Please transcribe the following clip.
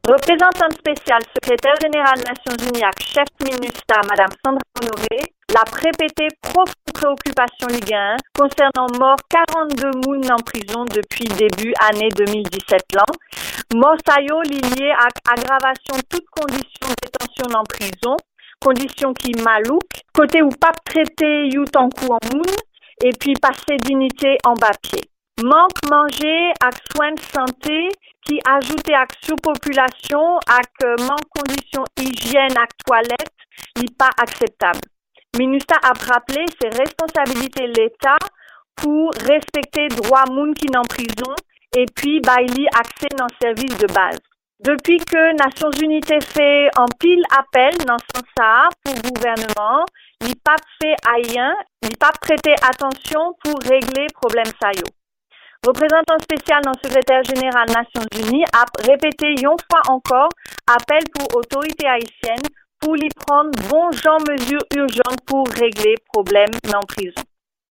Représentante spéciale, secrétaire générale des Nations Unies, chef MINUSTAH, Madame Sandra Honoré, l'a répété profonde préoccupation Ligue 1 concernant mort 42 mounes en prison depuis début année 2017 là. Mort sayo lié à aggravation toute condition de détention en prison, condition qui malouk, côté où pas traité you en coup en moune, et puis passer dignité en bas pied. Manque manger à soins de santé qui ajouté à surpopulation à manque conditions hygiène à toilette n'est pas acceptable. MINUSTAH a rappelé ses responsabilités de l'État pour respecter droit moun qui en prison et puis bailler accès dans le service de base. Depuis que Nations Unies fait en pile appel dans ce sens pour le gouvernement, il n'a pas fait rien, il n'a pas prêté attention pour régler le problème ça yo. Représentant spécial dans le secrétaire général des Nations Unies a répété une fois encore appel pour autorités haïtiennes pour y prendre bon genre mesures urgentes pour régler le problème dans la prison.